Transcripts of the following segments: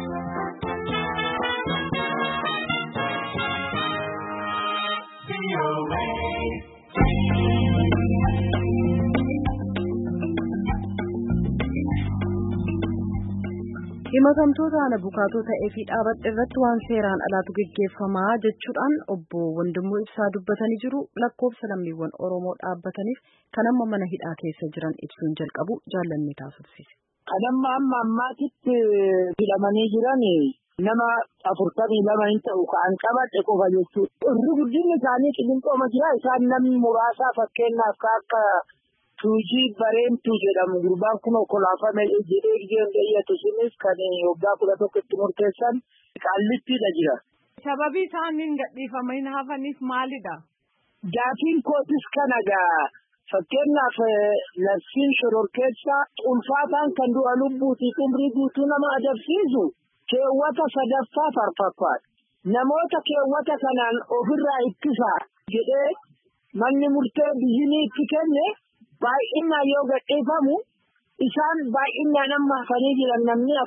Himatamtoota ana bukaatoo ta'ee fi dhaabbatni irratti waan seeraan alaatu gaggeeffamaa jechuudhaan obbo Wandimmoo Ibsaa dubbatanii jiru. Lakkoofsa lammiiwwan Oromoo dhaabbataniif kan amma mana hidhaa keessa jiran ibsuun jalqabu jaallannee taasifsiise. Kan amma ammaatitti hidhamanii jiran nama 42 hin ta'u kan qabate qofa jechuudha. Irri guddinni isaanii qilinxooma jira. Isaan namni muraasa fakkeenyaaf akka Tuujii Bareentuu jedhamu gurbaan kun okolaafame jedhee geeyyaatu sunis kan waggaa 11 itti murteessan Qaallittiidha jira. Sababii isaaniin gadhiifamanii hafaniif maalidha? Gaafiin kootis kana gaa fakkeenyaaf labsiin shororkeessaa ulfaataan kan du'a lubbuutii umrii guutuu nama adabsiisu keewwata 3ffaa farfaffaadha. Namoota keewwata kanaan ofirraa ittisaa jedhee manni murtee biyyinii itti kenne baay'inaan yoo gadhiifamu isaan baay'inaan amma hafanii jiran namni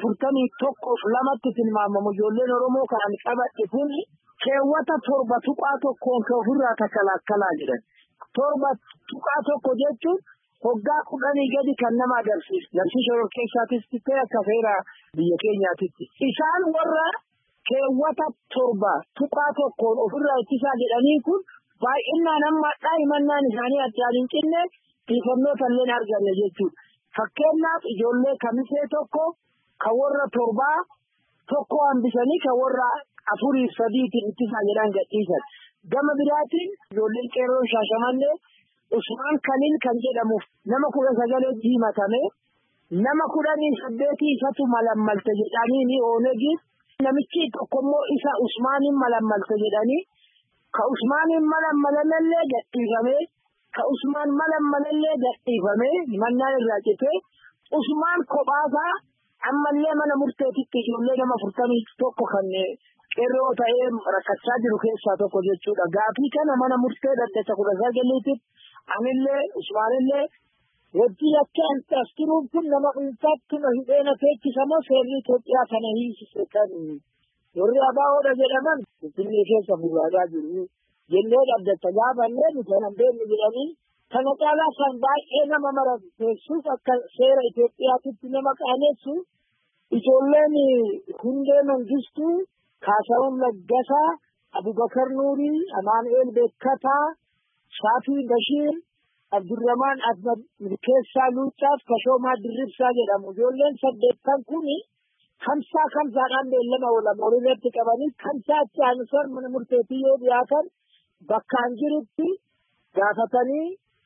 41 tilmaamamu ijoolleen Oromoo kan qabate kun keewwata 7 tuqaa tokkoon kan ofirraa takalakkalaa jiran. 7 tuqaa tokko jechuun waggaa 10 gadi kan nama agarsiisu. Labsii shororkeessaatis ta'e akka seera biyya keenyaatitti. Isaan warra keewwata 7 tuqaa tokkoon ofirraa ittisaa jedhanii kun baay'inaan amma daa'imman isaanii addaan hin cinne xiyyeeffannoo illee arganne jechuudha. Fakkeenyaaf ijoollee kamisee tokko kan warra 7 tokko hambisanii kan warra 4-3 ittisaa jedhan gadhiisan. Gama biraatiin ijoolleen qeerroo Shaashamannee Usmaan Kaliil kan jedhamuuf nama 19 himatame nama 18 isatu malammalte jedhanii ni oonegi namichi tokkommoo isa Usmaaniin malammalte jedhanii ka Usmaaniin malammalallee gadhiifame ka Usmaan malammalallee gadhiifame mannaan irraa cite Usmaan kophaasaa ammallee mana murteetitti ijoollee nama 41 kan qeerroo ta'ee rakkachaa jiru keessaa tokko jechuudha. Gaafii kana mana murtee dhaddacha 19tti anillee Usmaanillee wajjin akka antastiruun kun nama dhuunfaatti na hidheena teechisamoo seerri Itoophiyaa kana hiisise kan warri abaawoodha jedhaman Finfinnee keessa burraagaa jiru jennee dhaddacha gaafannee nuti kan beeknu jedhanii kana caalaa kan baay'ee nama marateessuuf akka seera Itoophiyaatti nama qaanessu ijoolleen Hundee Mangistuu Kaasawun Laggasaa, Abubakar Nuurii, Amaanu'eel Beekkataa, Shaafii Bashiir, Abdurrahmaan Ahmad Milkeessaa Luucaaf Kashoomaa Dirribsaa jedhamu. Ijoolleen 8 kuni kamsaadhaan beellama oolama walitti qabanii kamsaatti aanusan mana murteetii yoo dhiyaatan bakkaan jirutti gaafatanii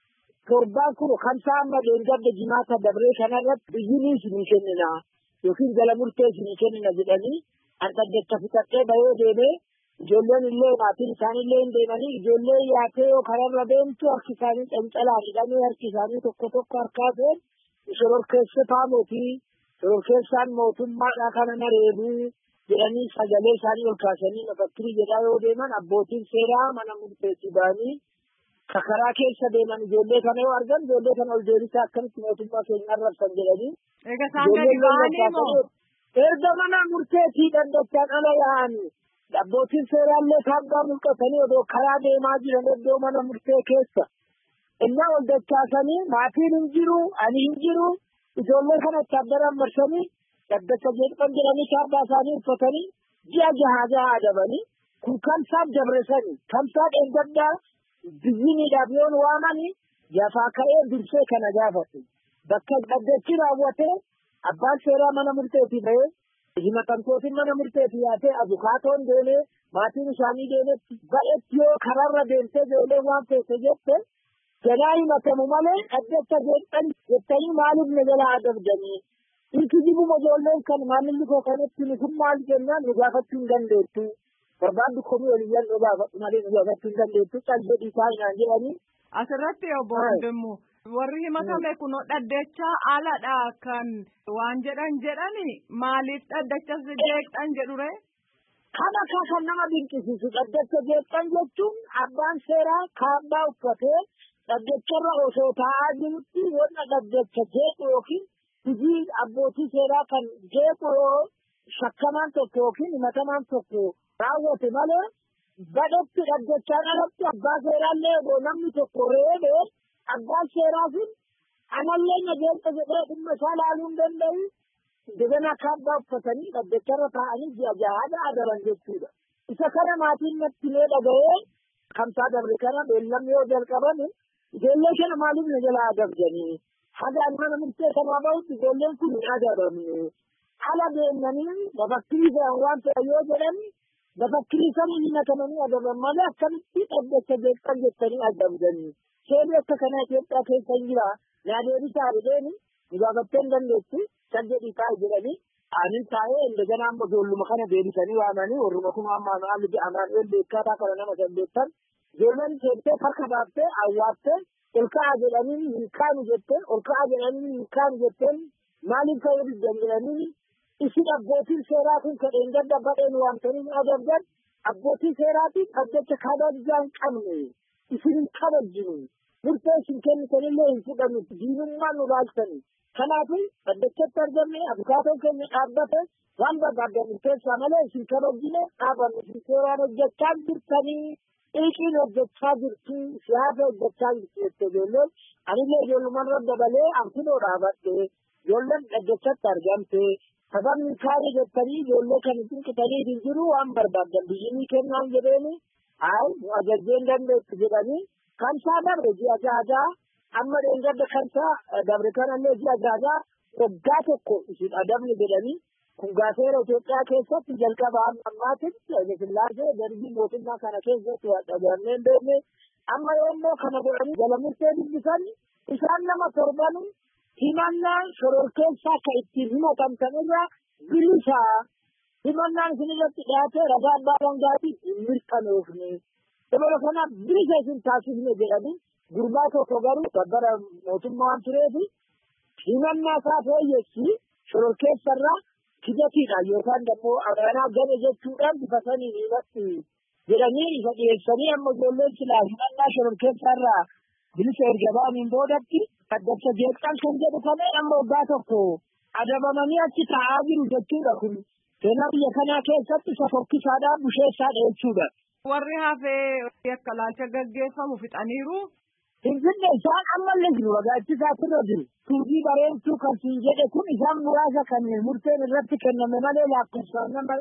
7 kun kamsaa amma deengabda jimaata dabree kanarratti biyyinii isinii kennina yookiin jala murtee isinii kennina jedhanii dhaddacha fixatee bahee deemee ijoolleen illee maatiin isaanillee hin deemanii ijoollee yaatee yoo kararra deemtu harki isaanii cancalaan hidhamee harki isaanii tokko harkaa seen shororkeessataa mootii shororkeessaan mootummaadhaa kana mareebuu jedhanii sagalee isaanii ol kaasanii mafakirii jedhaa yoo deeman abbootiin seeraa mana murteetti ba'anii karaa keessa deeman ijoollee kana yoo argan ijoollee kana ol deebisaa akkamitti mootummaa keenya arrabsan jedhanii. Egaa isaan gadi ba'anii moo? Erga mana murteetii dhaddachaan ala yaa'anii abbootiin seeraallee kaabbaa mul'atanii odoo karaa deemaa jiran iddoo mana murtee keessa innaa ol dachaasanii maatiin hin jiru ani hin jiru ijoollee kana chaaddaraan marsanii dhaddacha jedhan jedhanii kaabbaa isaanii uffatanii ji'a jahaa adabanii kun kamsaaf dabresanii kamsaa dheengaddaa biyyiniidhaaf yoon waamanii yafaa ka'ee dursee kana gaafatu bakka dhaddachi raawwatee abbaan seeraa mana murteetii bahee himatamtootiin mana murteetii yaatee abukaatoon deemee maatiin isaanii deemetti ba'etti yoo kararra deemtee ijoollee waan feete jette jalaa himatamu malee dhaddacha jettanii maaliif na jalaa adabdanii hiiki dibuma ijoolleen kan maamilli koo kanatti ni kun maal jennaan nu gaafachuu hin dandeettu barbaaddu komii oliyyan nu gaafadhu malee nu gaafachuu hin dandeettu caljedhi isaa hinaan jedhanii. Asirratti obbo Wandimmoo warri himatame kun dhaddacha aladha kan waan jedhani maaliif dhaddacha jeeqxan jedhure? Kana kan nama dinqisiisu dhaddacha jeeqxan jechuun abbaan seeraa kaabbaa uffatee dhaddacharra osoo taa'aa jirutti wanna dhaddacha jeequ yookiin hojii abbootii seeraa kan jeequ yoo shakkamaan tokko yookiin himatamaan tokko raawwate malee badhetti dhaggachaan alatti abbaa seeraallee namni tokko reebee abbaan seeraa sun amallee nageenya jedhee dhimma isaa laaluu hin danda'u. Degana kaabbaa uffatanii dhaggacharra taa'anii ji'a jahaadha adaban jechuudha. Isa kana maatiin natti mee dhaga'ee kamsaa dabre kana beellamni yoo jalqaban ijoollee kana maaliif na jalaa adabdanii haga mana murteessamaa bahutti ijoolleen kun hin adabamne ala deemnanii bafakkiriisaan waan ta'e yoo jedhan bafakkiriisanii hin hakamanii adaban malee akkamitti dhaggacha jeeqan jettanii adabdanii seerri akka kana Itoophiyaa keessa hin jira naa deebisaa jedheeni gaafattee hin dandeessu kan jedhii taa'e jedhanii anin taa'ee indegana amma ijoolluma kana deebisanii waamanii warruma kun amma maalli Amaanu'eel beekkataa kana nama dandeettan ijoolleen seentee harka baaftee awwaattee ol ka'a jedhanii hin kaanu jetteen ol ka'a jedhanii hin kaanu jetteen maaliif ka'uu diddan jedhanii isin abbootiin seeraa kun kadheen gadda badheen waamtanii adabdan abbootiin seeraatiin dhaggacha kabajaa hin qabne isin hin kabajjinu murtee isin kennitanillee hin fudhannu diinummaan nu laaltanii kanaafuu dhaggachatti argamne abukaatoon keenya dhaabbate waan barbaadan murteessaa malee isin kabajjine dhaabannu isin seeraan hojjechaa jirtanii dhiiqiin hojjechaa jirtu siyaasa hojjechaa jirtu jettee ijoolleen anillee ijoollumarra dabalee ankunoo dhaabadhe ijoolleen dhaggachatti argamte sababni kaanii jettanii ijoollee kan xinqitanii hin jiru waan barbaadan biyyinii kennaan jedheeni nu ajajjeen dandeettu jedhanii kamsaa dabre ji'a jahaa amma dheengadda kamsaa dabre kanallee ji'a jahaa waggaa tokko isin adabni jedhanii kun gaafeera Itoophiyaa keessatti jalqaba ammaatiin Sillaasee darbii mootummaa kana keessatti dhagahannee hin beekne amma yommuu kana godhanii jala murtee dubbisan isaan nama torban himannaan shororkeessaa akka ittiin himatamtan irraa bilisaa himannaan isin irratti dhiyaatee ragaa abbaa alangaatiif hin mirkanoofne dabala kanaaf bilisa isin taasifne jedhanii gurbaa tokko garuu gabbara mootummaa waan tureefi himannaa isaa fooyyessi shororkeessarraa kijatiidha yookaan immoo agaanaa gane jechuudhaan bifa saniin himatti jedhanii isa dhiyeessanii amma ijoolleen silaa himannaa shororkeessarraa bilisa erga ba'aniin boodatti dhaggacha jeeqan kan jedhu kana amma waggaa tokko adabamanii achi taa'aa jiru jechuudha kun seenaa biyya kanaa keessatti isa fokkisaadhaan busheessaadha jechuudha. Warri hafee akka laalcha gaggeeffamu fixaniiru. Finfinne isaan ammallee jiru ragaachisaatti jiru. Tuubii bareedduu kan siin jedhe kun isaan muraasa kan murteen irratti kenname malee lakkoofsaan nama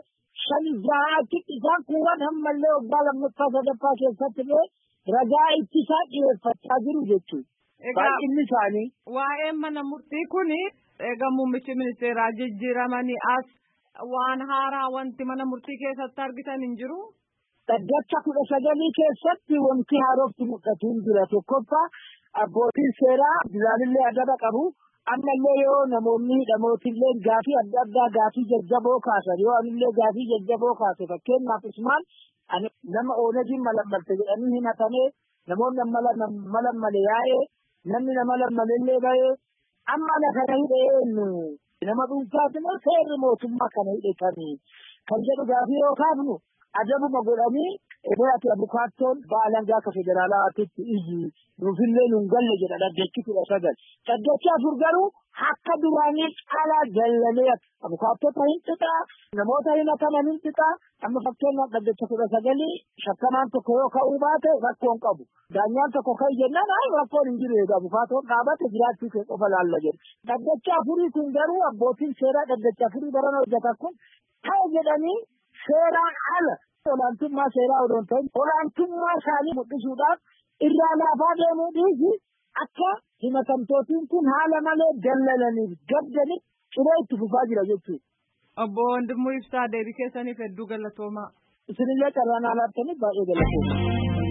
5 isaan kuuwwan ammallee waggaa lammaffaa sadaffaa keessatti illee ragaa ittisaa dhiyeeffachaa jiru jechuudha. Baay'inni isaanii. Waa'een mana murtii kun egaa muummichi ministeeraa jijjiiramanii as waan haaraa wanti mana murtii keessatti argitan hin jiru. Dhaggacha 19 keessatti wanti haarofti mul'atu hin jira tokkoffaa abbootiin seeraa bilaalillee adaba qabu ammallee yoo namoonni hidhamootillee gaafii adda addaa gaafii jajjaboo kaasan yoo anillee gaafii jajjaboo kaase fakkeenyaaf Usmaan nama oonajiin malammalte jedhanii himatamee namoonni malammalee yaa'ee namni nama lammallee ba'ee amma kana hidheennu nama dhuunfaatiin seerri mootummaa kana hidhetanii kan jedhu gaafii yoo kaafnu adabuma godhanii ati abukaattoon baalangaa akka federaalaatitti iyyi nuufillee nuun galle jedha dhaggechi 19 dhaggechi 4 garuu akka duraanii caalaa jallamee abukaattota hin xixaa namoota himataman hin xixaa amma fakkeenyaaf dhaggecha 19 shakkamaan tokko yoo ka'uu baate rakkoon qabu daanyaan tokko ka'e jennaan rakkoon hin jiru egaa abukaattoon dhaabate jiraachuu kee qofa laalla jedhe dhaggecha 4 kun garuu abbootiin seeraa dhaggecha 4 baran hojjetan kun ta'e jedhanii seeraan ala olaantummaa seeraa odoon ta'in olaantummaa isaanii mul'isuudhaaf irraa laafaa deemuu dhiisi akka himatamtootiin kun haala malee dallalaniif gaddaniif ciree itti fufaa jira jechuudha. Obbo Wandimmoo Ibsaa deebii keessaniif hedduu galatoomaa. Isinillee carraan alaattaniif baay'ee galatoomaa.